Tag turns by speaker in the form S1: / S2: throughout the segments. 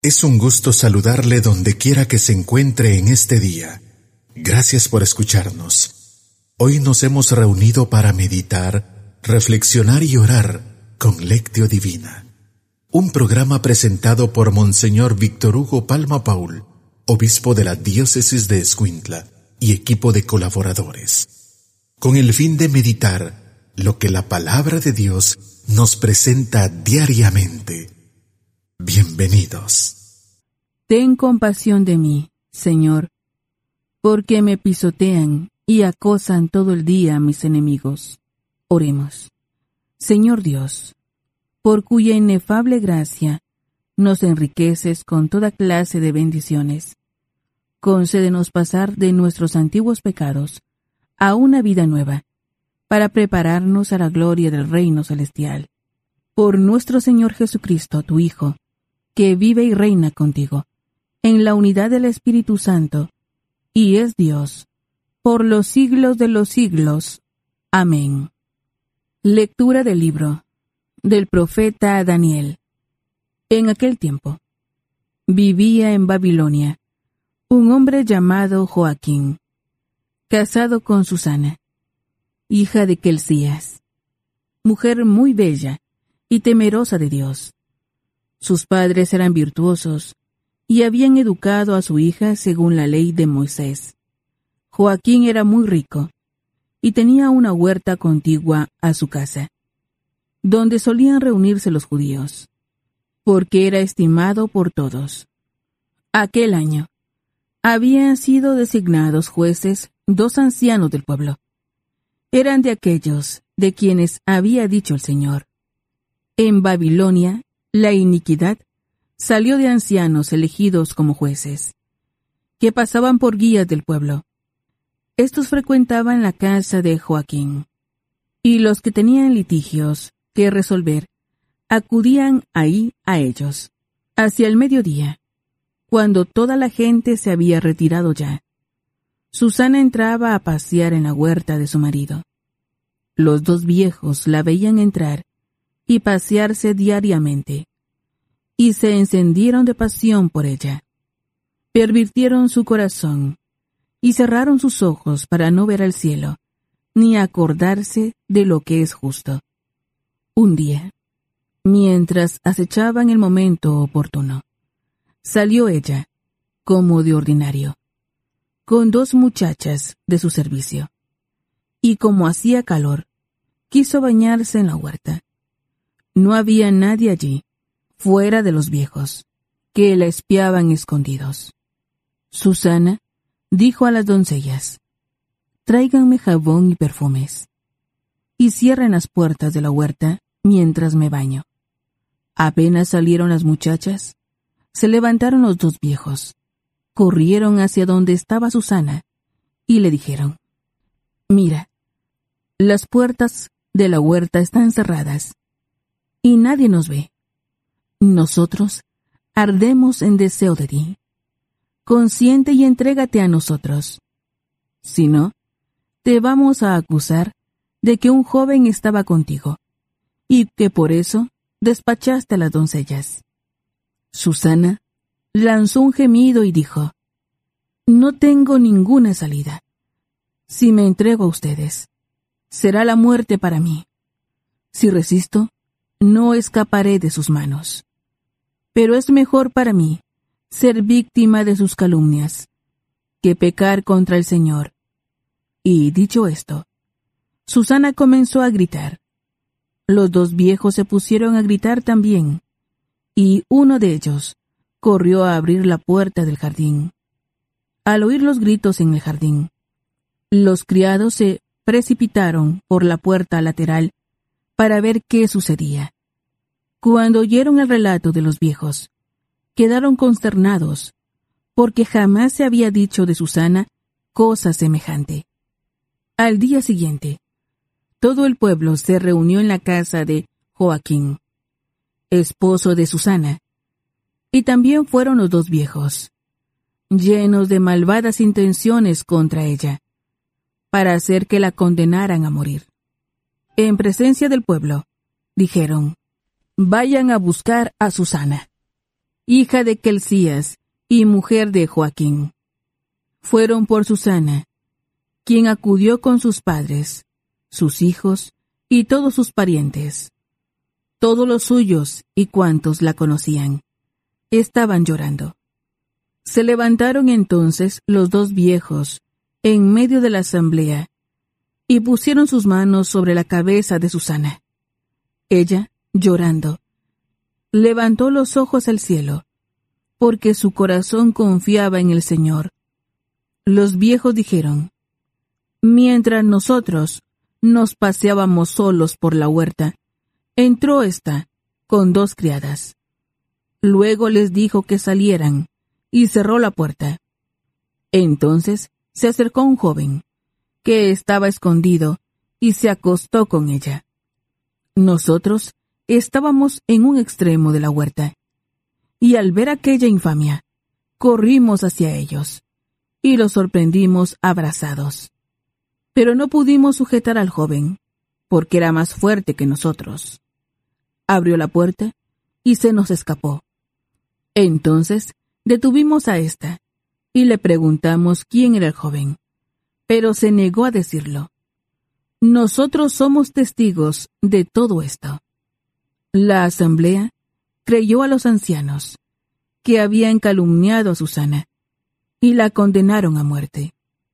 S1: Es un gusto saludarle donde quiera que se encuentre en este día. Gracias por escucharnos. Hoy nos hemos reunido para meditar, reflexionar y orar con Lectio Divina. Un programa presentado por Monseñor Víctor Hugo Palma Paul, obispo de la diócesis de Escuintla, y equipo de colaboradores, con el fin de meditar lo que la palabra de Dios nos presenta diariamente. Bienvenidos.
S2: Ten compasión de mí, Señor, porque me pisotean y acosan todo el día mis enemigos. Oremos. Señor Dios, por cuya inefable gracia nos enriqueces con toda clase de bendiciones, concédenos pasar de nuestros antiguos pecados a una vida nueva, para prepararnos a la gloria del reino celestial. Por nuestro Señor Jesucristo, tu Hijo, que vive y reina contigo, en la unidad del Espíritu Santo, y es Dios, por los siglos de los siglos. Amén. Lectura del libro del profeta Daniel. En aquel tiempo, vivía en Babilonia un hombre llamado Joaquín, casado con Susana, hija de Kelcías, mujer muy bella y temerosa de Dios. Sus padres eran virtuosos y habían educado a su hija según la ley de Moisés. Joaquín era muy rico y tenía una huerta contigua a su casa, donde solían reunirse los judíos, porque era estimado por todos. Aquel año habían sido designados jueces 2 ancianos del pueblo. Eran de aquellos de quienes había dicho el Señor: en Babilonia la iniquidad salió de ancianos elegidos como jueces, que pasaban por guías del pueblo. Estos frecuentaban la casa de Joaquín, y los que tenían litigios que resolver acudían ahí a ellos. Hacia el mediodía, cuando toda la gente se había retirado ya, Susana entraba a pasear en la huerta de su marido. Los 2 viejos la veían entrar y pasearse diariamente, y se encendieron de pasión por ella. Pervirtieron su corazón y cerraron sus ojos para no ver al cielo, ni acordarse de lo que es justo. Un día, mientras acechaban el momento oportuno, salió ella, como de ordinario, con 2 muchachas de su servicio, y como hacía calor, quiso bañarse en la huerta. No había nadie allí, fuera de los viejos, que la espiaban escondidos. Susana dijo a las doncellas: tráiganme jabón y perfumes, y cierren las puertas de la huerta mientras me baño. Apenas salieron las muchachas, se levantaron los 2 viejos, corrieron hacia donde estaba Susana, y le dijeron: mira, las puertas de la huerta están cerradas, y nadie nos ve. Nosotros ardemos en deseo de ti. Consiente y entrégate a nosotros. Si no, te vamos a acusar de que un joven estaba contigo, y que por eso despachaste a las doncellas. Susana lanzó un gemido y dijo: no tengo ninguna salida. Si me entrego a ustedes, será la muerte para mí. Si resisto, no escaparé de sus manos. Pero es mejor para mí ser víctima de sus calumnias que pecar contra el Señor. Y dicho esto, Susana comenzó a gritar. Los 2 viejos se pusieron a gritar también, y uno de ellos corrió a abrir la puerta del jardín. Al oír los gritos en el jardín, los criados se precipitaron por la puerta lateral para ver qué sucedía. Cuando oyeron el relato de los viejos, quedaron consternados, porque jamás se había dicho de Susana cosa semejante. Al día siguiente, todo el pueblo se reunió en la casa de Joaquín, esposo de Susana, y también fueron los 2 viejos, llenos de malvadas intenciones contra ella, para hacer que la condenaran a morir. En presencia del pueblo, dijeron: vayan a buscar a Susana. hija de Quelcías y mujer de Joaquín. Fueron por Susana, quien acudió con sus padres, sus hijos y todos sus parientes. Todos los suyos y cuantos la conocían estaban llorando. Se levantaron entonces los dos viejos en medio de la asamblea y pusieron sus manos sobre la cabeza de Susana. Ella, llorando, levantó los ojos al cielo, porque su corazón confiaba en el Señor. Los viejos dijeron: mientras nosotros nos paseábamos solos por la huerta, entró ésta con dos criadas. Luego les dijo que salieran y cerró la puerta. Entonces se acercó un joven, que estaba escondido, y se acostó con ella. Nosotros estábamos en un extremo de la huerta, y al ver aquella infamia, corrimos hacia ellos, y los sorprendimos abrazados. Pero no pudimos sujetar al joven, porque era más fuerte que nosotros. Abrió la puerta y se nos escapó. Entonces detuvimos a ésta y le preguntamos quién era el joven, pero se negó a decirlo. Nosotros somos testigos de todo esto. La asamblea creyó a los ancianos, que habían calumniado a Susana, y la condenaron a muerte.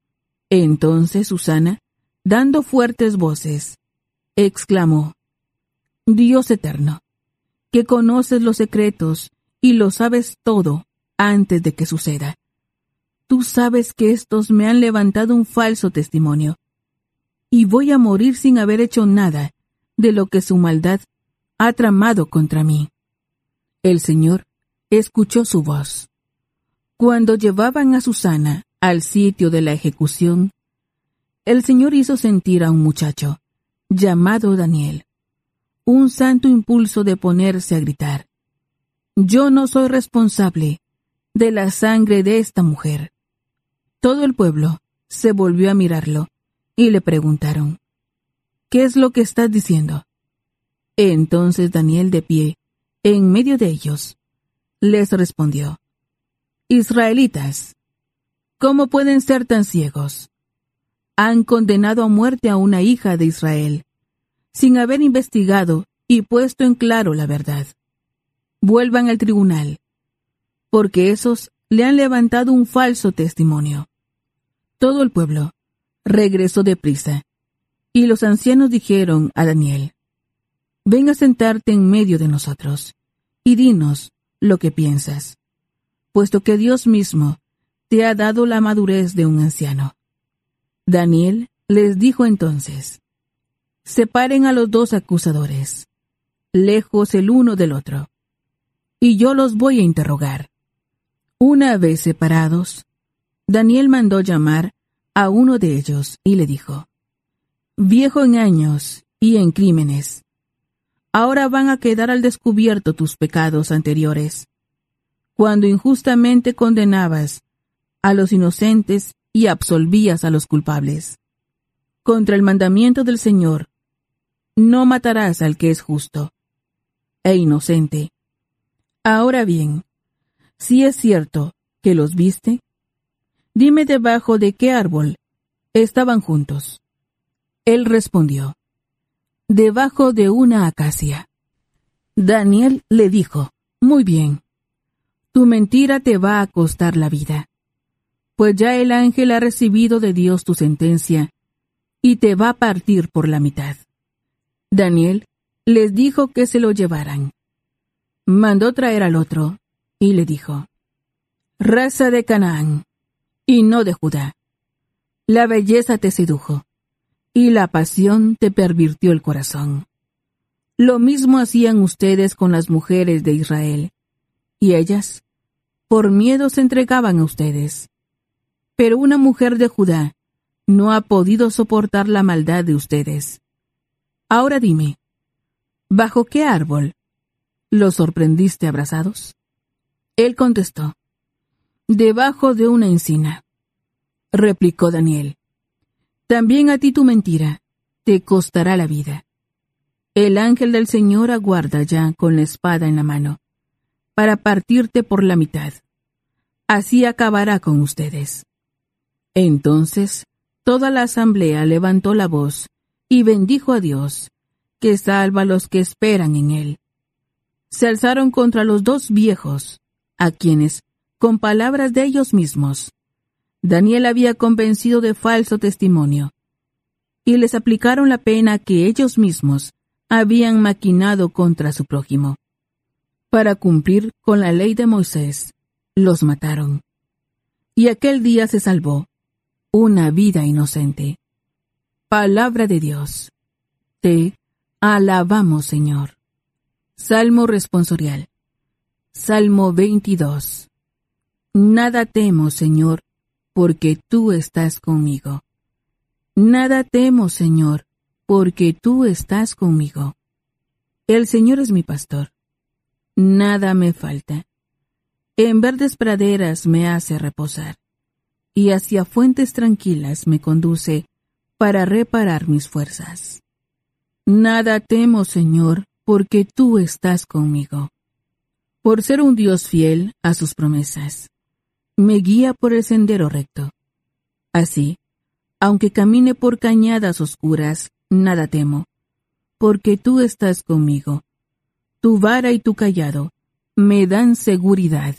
S2: Entonces Susana, dando fuertes voces, exclamó: Dios eterno, que conoces los secretos y lo sabes todo antes de que suceda. Tú sabes que estos me han levantado un falso testimonio, y voy a morir sin haber hecho nada de lo que su maldad ha tramado contra mí. El Señor escuchó su voz. Cuando llevaban a Susana al sitio de la ejecución, el Señor hizo sentir a un muchacho, llamado Daniel, un santo impulso de ponerse a gritar: Yo no soy responsable de la sangre de esta mujer. Todo el pueblo se volvió a mirarlo y le preguntaron: ¿Qué es lo que estás diciendo? Entonces Daniel, de pie, en medio de ellos, les respondió: Israelitas, ¿cómo pueden ser tan ciegos? Han condenado a muerte a una hija de Israel, sin haber investigado y puesto en claro la verdad. Vuelvan al tribunal, porque esos le han levantado un falso testimonio. Todo el pueblo regresó deprisa, y los ancianos dijeron a Daniel: Ven a sentarte en medio de nosotros, y dinos lo que piensas, puesto que Dios mismo te ha dado la madurez de un anciano. Daniel les dijo entonces: Separen a los dos acusadores, lejos el uno del otro, y yo los voy a interrogar. Una vez separados, Daniel mandó llamar a uno de ellos y le dijo: Viejo en años y en crímenes, ahora van a quedar al descubierto tus pecados anteriores, cuando injustamente condenabas a los inocentes y absolvías a los culpables. Contra el mandamiento del Señor, no matarás al que es justo e inocente. Ahora bien, si es cierto que los viste, dime debajo de qué árbol estaban juntos. Él respondió: Debajo de una acacia. Daniel le dijo: Muy bien, tu mentira te va a costar la vida, pues ya el ángel ha recibido de Dios tu sentencia y te va a partir por la mitad. Daniel les dijo que se lo llevaran. Mandó traer al otro y le dijo: Raza de Canaán, y no de Judá, la belleza te sedujo, y la pasión te pervirtió el corazón. Lo mismo hacían ustedes con las mujeres de Israel, y ellas, por miedo, se entregaban a ustedes. Pero una mujer de Judá no ha podido soportar la maldad de ustedes. Ahora dime, ¿bajo qué árbol los sorprendiste abrazados? Él contestó: Debajo de una encina. Replicó Daniel: También a ti tu mentira te costará la vida. El ángel del Señor aguarda ya con la espada en la mano. para partirte por la mitad. Así acabará con ustedes. Entonces toda la asamblea levantó la voz y bendijo a Dios, que salva a los que esperan en él. Se alzaron contra los dos viejos, a quienes, con palabras de ellos mismos, Daniel había convencido de falso testimonio, y les aplicaron la pena que ellos mismos habían maquinado contra su prójimo. Para cumplir con la ley de Moisés, los mataron. Y aquel día se salvó una vida inocente. Palabra de Dios. Te alabamos, Señor. Salmo responsorial. Salmo 22. Nada temo, Señor, porque tú estás conmigo. Nada temo, Señor, porque tú estás conmigo. El Señor es mi pastor. Nada me falta. En verdes praderas me hace reposar, y hacia fuentes tranquilas me conduce para reparar mis fuerzas. Nada temo, Señor, porque tú estás conmigo. Por ser un Dios fiel a sus promesas, me guía por el sendero recto. Así, aunque camine por cañadas oscuras, nada temo, porque tú estás conmigo. Tu vara y tu cayado me dan seguridad.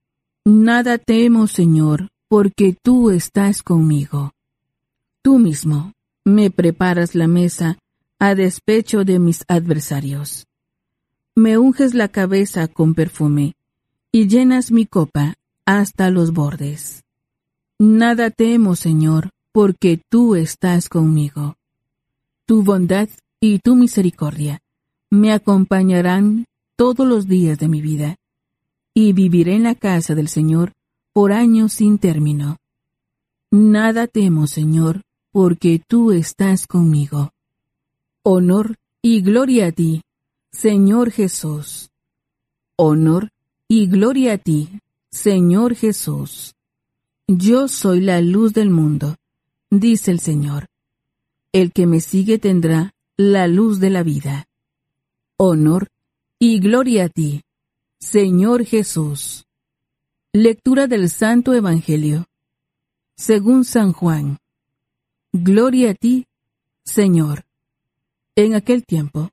S2: Nada temo, Señor, porque tú estás conmigo. Tú mismo me preparas la mesa a despecho de mis adversarios. Me unges la cabeza con perfume y llenas mi copa hasta los bordes. Nada temo, Señor, porque tú estás conmigo. Tu bondad y tu misericordia me acompañarán todos los días de mi vida, y viviré en la casa del Señor por años sin término. Nada temo, Señor, porque tú estás conmigo. Honor y gloria a ti, Señor Jesús. Honor y gloria a ti, Señor Jesús. Yo soy la luz del mundo, dice el Señor. El que me sigue tendrá la luz de la vida. Honor y gloria a ti, Señor Jesús. Lectura del Santo Evangelio según San Juan. Gloria a ti, Señor. En aquel tiempo,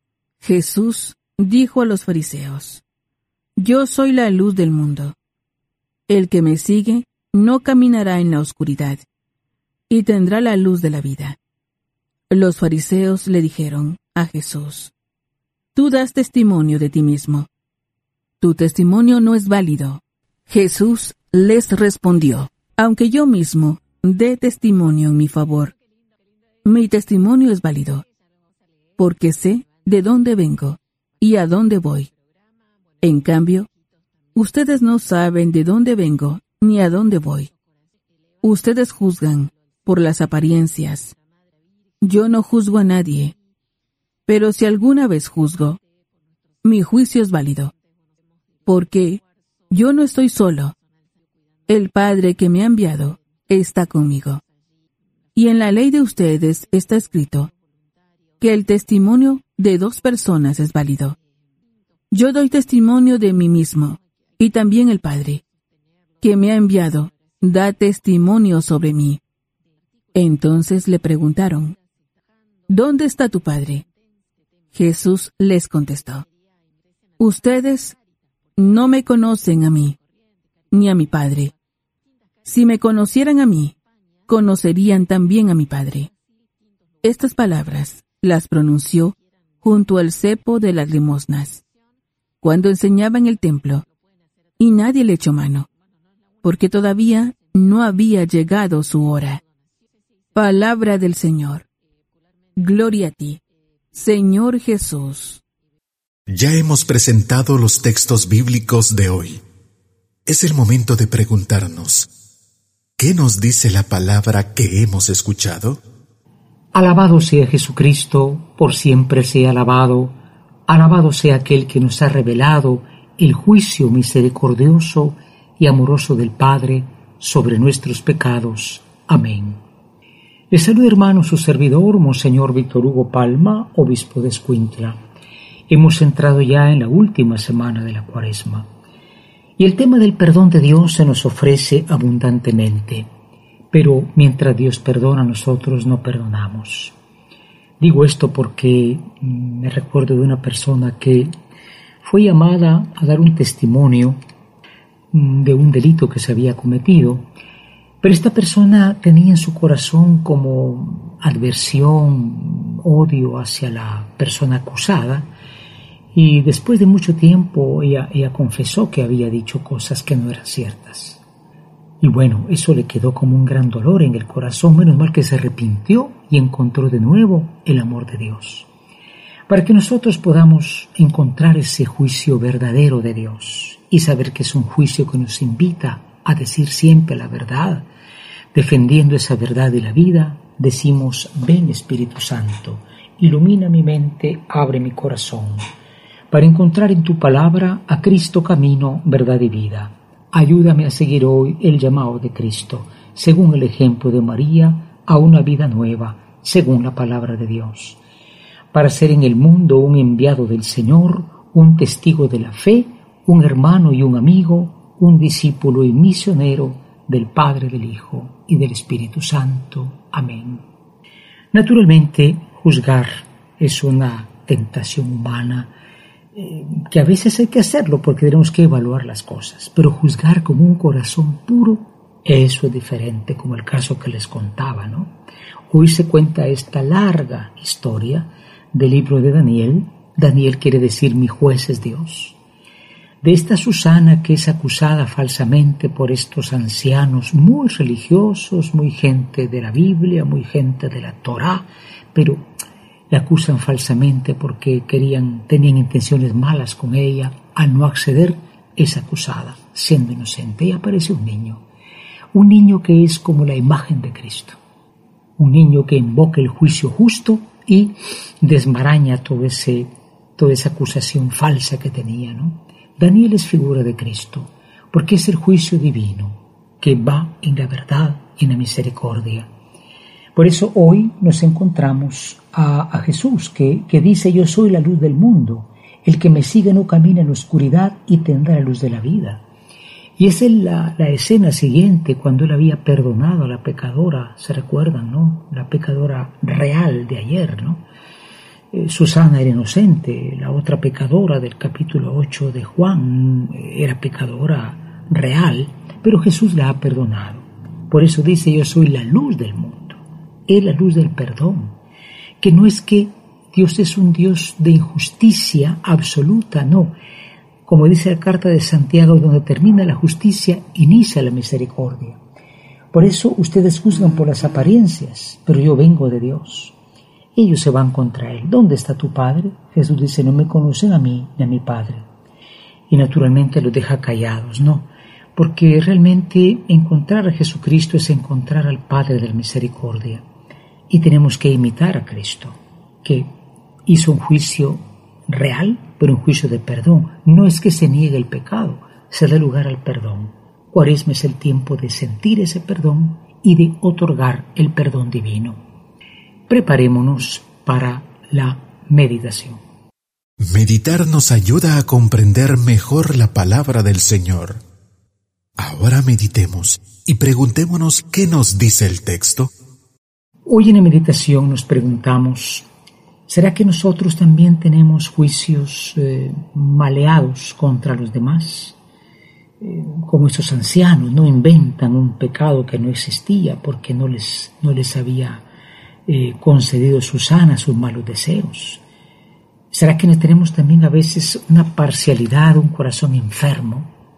S2: Jesús dijo a los fariseos: Yo soy la luz del mundo. El que me sigue no caminará en la oscuridad, y tendrá la luz de la vida. Los fariseos le dijeron a Jesús: Tú das testimonio de ti mismo. Tu testimonio no es válido. Jesús les respondió: Aunque yo mismo dé testimonio en mi favor, mi testimonio es válido, porque sé de dónde vengo y a dónde voy. En cambio, ustedes no saben de dónde vengo ni a dónde voy. Ustedes juzgan por las apariencias. Yo no juzgo a nadie, pero si alguna vez juzgo, mi juicio es válido, porque yo no estoy solo. El Padre que me ha enviado está conmigo. Y en la ley de ustedes está escrito que el testimonio de dos personas es válido. Yo doy testimonio de mí mismo, y también el Padre, que me ha enviado, da testimonio sobre mí. Entonces le preguntaron: ¿Dónde está tu Padre? Jesús les contestó: Ustedes no me conocen a mí, ni a mi Padre. Si me conocieran a mí, conocerían también a mi Padre. Estas palabras las pronunció junto al cepo de las limosnas, cuando enseñaba en el templo, y nadie le echó mano, porque todavía no había llegado su hora. Palabra del Señor. Gloria a ti, Señor Jesús.
S1: Ya hemos presentado los textos bíblicos de hoy. Es el momento de preguntarnos: ¿qué nos dice la palabra que hemos escuchado?
S3: Alabado sea Jesucristo, por siempre sea alabado. Alabado sea aquel que nos ha revelado el juicio misericordioso y amoroso del Padre sobre nuestros pecados. Amén. Les saluda, hermano, su servidor, Monseñor Víctor Hugo Palma, obispo de Escuintla. Hemos entrado ya en la última semana de la Cuaresma y el tema del perdón de Dios se nos ofrece abundantemente, pero mientras Dios perdona, nosotros no perdonamos. Digo esto porque me recuerdo de una persona que fue llamada a dar un testimonio de un delito que se había cometido, pero esta persona tenía en su corazón como adversión, odio hacia la persona acusada, y después de mucho tiempo ella confesó que había dicho cosas que no eran ciertas. Y bueno, eso le quedó como un gran dolor en el corazón, menos mal que se arrepintió y encontró de nuevo el amor de Dios. Para que nosotros podamos encontrar ese juicio verdadero de Dios y saber que es un juicio que nos invita a decir siempre la verdad, defendiendo esa verdad de la vida, decimos: ven Espíritu Santo, ilumina mi mente, abre mi corazón, para encontrar en tu palabra a Cristo camino, verdad y vida. Ayúdame a seguir hoy el llamado de Cristo, según el ejemplo de María, a una vida nueva, según la palabra de Dios, para ser en el mundo un enviado del Señor, un testigo de la fe, un hermano y un amigo, un discípulo y misionero del Padre, del Hijo y del Espíritu Santo. Amén. Naturalmente, juzgar es una tentación humana, que a veces hay que hacerlo porque tenemos que evaluar las cosas, pero juzgar con un corazón puro, eso es diferente, como el caso que les contaba, ¿no? Hoy se cuenta esta larga historia del libro de Daniel. Daniel quiere decir mi juez es Dios. De esta Susana que es acusada falsamente por estos ancianos muy religiosos, muy gente de la Biblia, muy gente de la Torá, pero la acusan falsamente porque tenían intenciones malas con ella. Al no acceder, es acusada, siendo inocente. Y aparece un niño que es como la imagen de Cristo, un niño que invoca el juicio justo y desmaraña toda esa acusación falsa que tenía, ¿no? Daniel es figura de Cristo, porque es el juicio divino que va en la verdad y en la misericordia. Por eso hoy nos encontramos a Jesús que dice: yo soy la luz del mundo, el que me sigue no camina en la oscuridad y tendrá la luz de la vida. Y esa es la escena siguiente, cuando él había perdonado a la pecadora, se recuerdan, ¿no? La pecadora real de ayer, ¿no? Susana era inocente, la otra pecadora del capítulo 8 de Juan era pecadora real, pero Jesús la ha perdonado. Por eso dice: yo soy la luz del mundo. Es la luz del perdón, que no es que Dios es un Dios de injusticia absoluta, no. Como dice la carta de Santiago, donde termina la justicia, inicia la misericordia. Por eso ustedes juzgan por las apariencias, pero yo vengo de Dios. Ellos se van contra él. ¿Dónde está tu Padre? Jesús dice: no me conocen a mí ni a mi Padre. Y naturalmente los deja callados, no. Porque realmente encontrar a Jesucristo es encontrar al Padre de la misericordia. Y tenemos que imitar a Cristo, que hizo un juicio real, pero un juicio de perdón. No es que se niegue el pecado, se da lugar al perdón. Cuaresma es el tiempo de sentir ese perdón y de otorgar el perdón divino. Preparémonos para la meditación.
S1: Meditar nos ayuda a comprender mejor la palabra del Señor. Ahora meditemos y preguntémonos qué nos dice el texto.
S3: Hoy en la meditación nos preguntamos: ¿será que nosotros también tenemos juicios maleados contra los demás? Como estos ancianos, no inventan un pecado que no existía porque no les había concedido Susana sus malos deseos. ¿Será que no tenemos también a veces una parcialidad, un corazón enfermo?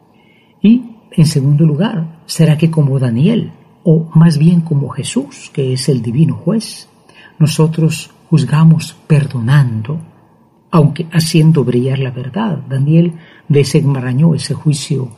S3: Y, en segundo lugar, ¿será que como Daniel, o más bien como Jesús, que es el divino juez, nosotros juzgamos perdonando, aunque haciendo brillar la verdad? Daniel desenmarañó ese juicio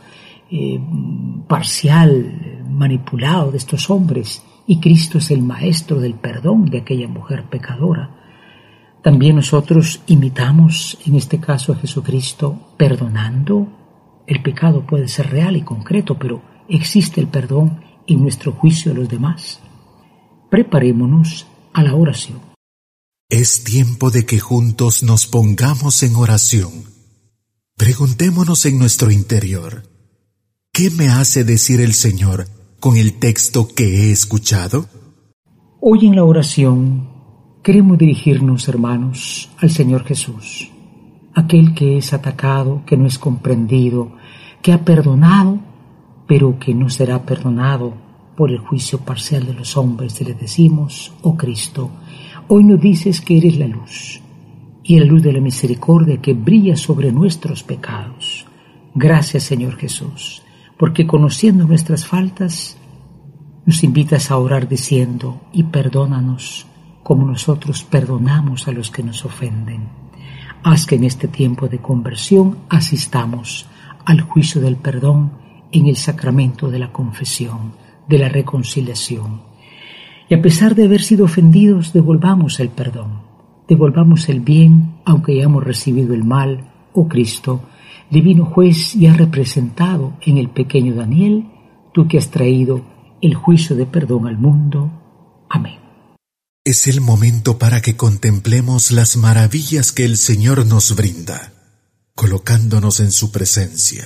S3: parcial, manipulado de estos hombres, y Cristo es el maestro del perdón de aquella mujer pecadora. También nosotros imitamos, en este caso, a Jesucristo perdonando. El pecado puede ser real y concreto, pero existe el perdón en nuestro juicio de los demás. Preparémonos a la oración.
S1: Es tiempo de que juntos nos pongamos en oración. Preguntémonos en nuestro interior, ¿qué me hace decir el Señor con el texto que he escuchado?
S3: Hoy en la oración queremos dirigirnos, hermanos, al Señor Jesús, aquel que es atacado, que no es comprendido, que ha perdonado, pero que no será perdonado por el juicio parcial de los hombres. Y le decimos: oh Cristo, hoy nos dices que eres la luz, y la luz de la misericordia que brilla sobre nuestros pecados. Gracias, Señor Jesús, porque conociendo nuestras faltas, nos invitas a orar diciendo: y perdónanos como nosotros perdonamos a los que nos ofenden. Haz que en este tiempo de conversión asistamos al juicio del perdón en el sacramento de la confesión, de la reconciliación. Y a pesar de haber sido ofendidos, devolvamos el perdón, devolvamos el bien, aunque hayamos recibido el mal. Oh Cristo, divino juez, y has representado en el pequeño Daniel, tú que has traído el juicio de perdón al mundo. Amén.
S1: Es el momento para que contemplemos las maravillas que el Señor nos brinda, colocándonos en su presencia.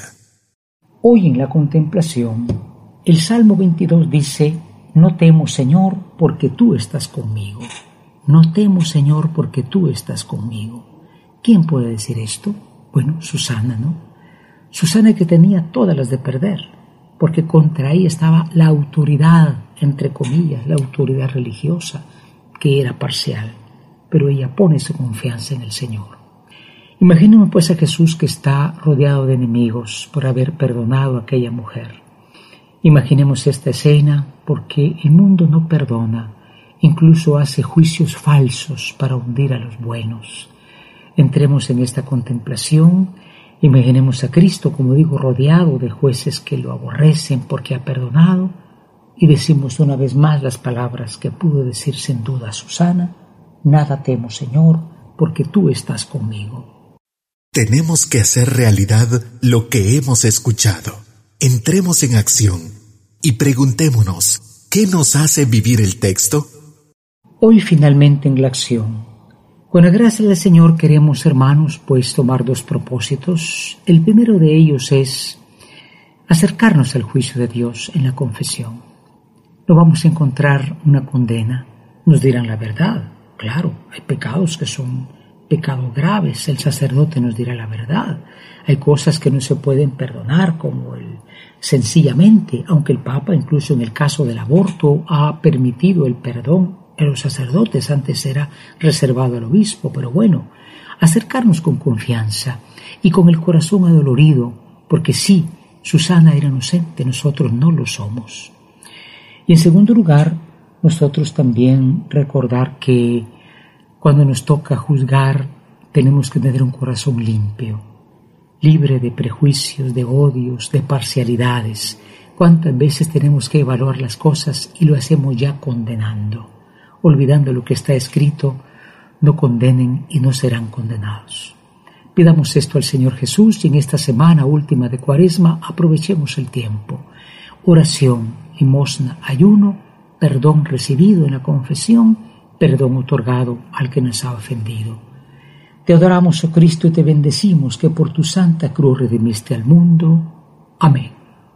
S3: Hoy en la contemplación, el Salmo 22 dice: no temo, Señor, porque tú estás conmigo. No temo, Señor, porque tú estás conmigo. ¿Quién puede decir esto? Bueno, Susana, ¿no? Susana, que tenía todas las de perder, porque contra ella estaba la autoridad, entre comillas, la autoridad religiosa, que era parcial, pero ella pone su confianza en el Señor. Imaginemos pues a Jesús, que está rodeado de enemigos por haber perdonado a aquella mujer. Imaginemos esta escena, porque el mundo no perdona, incluso hace juicios falsos para hundir a los buenos. Entremos en esta contemplación, imaginemos a Cristo, como digo, rodeado de jueces que lo aborrecen porque ha perdonado, y decimos una vez más las palabras que pudo decir sin duda Susana: nada temo, Señor, porque tú estás conmigo.
S1: Tenemos que hacer realidad lo que hemos escuchado. Entremos en acción y preguntémonos, ¿qué nos hace vivir el texto?
S3: Hoy finalmente en la acción, con la gracia del Señor, queremos, hermanos, pues tomar dos propósitos. El primero de ellos es acercarnos al juicio de Dios en la confesión. No vamos a encontrar una condena, nos dirán la verdad. Claro, hay pecados que son pecados graves, el sacerdote nos dirá la verdad. Hay cosas que no se pueden perdonar, como sencillamente, aunque el Papa, incluso en el caso del aborto, ha permitido el perdón a los sacerdotes, antes era reservado al obispo. Pero bueno, acercarnos con confianza y con el corazón adolorido, porque sí, Susana era inocente, nosotros no lo somos. Y en segundo lugar, nosotros también recordar que cuando nos toca juzgar, tenemos que tener un corazón limpio, libre de prejuicios, de odios, de parcialidades. ¿Cuántas veces tenemos que evaluar las cosas y lo hacemos ya condenando, olvidando lo que está escrito? No condenen y no serán condenados. Pidamos esto al Señor Jesús, y en esta semana última de Cuaresma aprovechemos el tiempo. Oración, limosna, ayuno, perdón recibido en la confesión, perdón otorgado al que nos ha ofendido. Te adoramos, oh Cristo, y te bendecimos, que por tu santa cruz redimiste al mundo. Amén.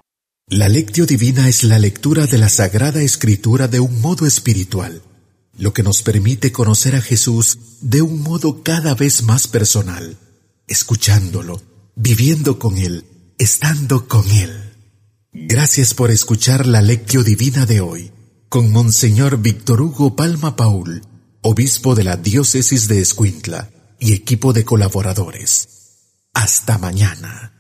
S1: La Lectio Divina es la lectura de la Sagrada Escritura de un modo espiritual, lo que nos permite conocer a Jesús de un modo cada vez más personal, escuchándolo, viviendo con Él, estando con Él. Gracias por escuchar la Lectio Divina de hoy, con Monseñor Víctor Hugo Palma Paul, obispo de la Diócesis de Escuintla, y equipo de colaboradores. Hasta mañana.